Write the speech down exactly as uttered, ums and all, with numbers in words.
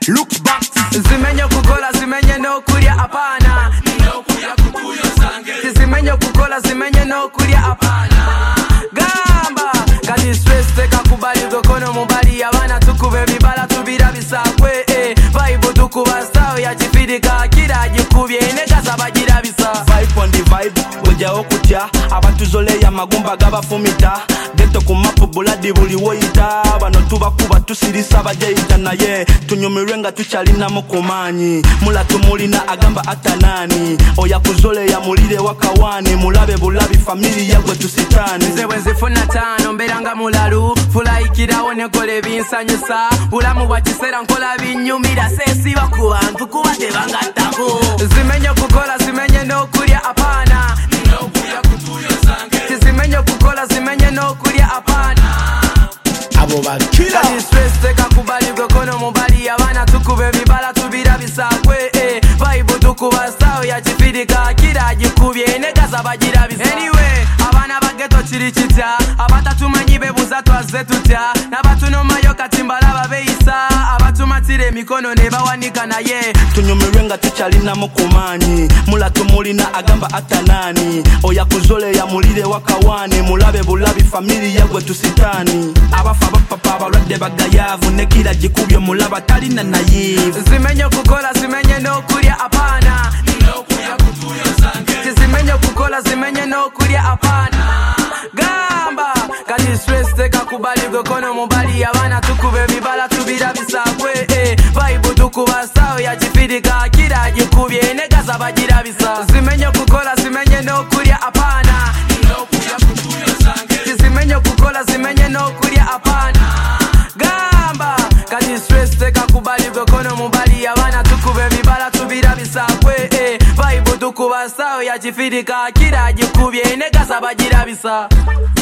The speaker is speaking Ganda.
Look back. Zimenye kukola zimenye no kulya apana. No kulya kutuyo sange. Zimenye kukola zimenye no kulya apana. Gamba kati stress teka kubali gokono mubali abana tukube bibala tubira bisakwe eh. Vibe tukuba style ya chifidika kira jikubye ineka sabagira bisa. Vibe on the vibe goja okutya abatuzole ya magumba gabafumita geto kumapu buladi buli woyita bano tuba kuba tusirisa bajeita naye tunyumirenga tuchalina mukumanyi mula tumulina agamba atanani oya kuzole ya mulire wakawani mulabe bulabi famili yagwe tusitani nzewe nzifuna tano mberanga mulalu fulayikirawo nekole binsanyusa bulamu bwa kiseera nkola binyumira sesi bakubantu kuba tebangattako zimenye kukola zimenye n'okulya apana n'okulya kutuyo sange zimenye kukola zimenye n'okulya apana abo bakira kati stress teka kubali gokono mubali abana tukube bibala tubira bisakwe eh. Vibe tukuba style ya chifidika kira jikubye ineka sabagira bisa. Anyway abana bageto chiri chitya abatatumanyi bebuza twaze tutya n'abatunomayo katimbala babeisa abatumatire mikono ne bawanika naye tunyumirenga tuchalina mukumanyi mula tumulina agamba atanani oya kuzole ya mulire wakawani mulabe bulabi famili yagwe tusitani abafa bapapa abalwadde bagayavu nekira jikubye mulaba talina nayivu zimenye kukola zimenye n'okulya apana n'okulya kutuyo sange zimenye kukola zimenye n'okulya apana gamba kati stress teka kubali gokono mubali abana tukube bibala tubira bisakwe eh. Vibe tukuba style ya chifidika kira jikubye ineka sabagira bisa. Zimenye kukola zimenye n'okulya apana n'okulya kutuyo sange zimenye kukola zimenye n'okulya apana gamba kati stress teka kubali gokono mubali abana tukube bibala tubira bisakwe eh. Vibe tukuba style ya chifidika kira jikubye ineka sabagira bisa.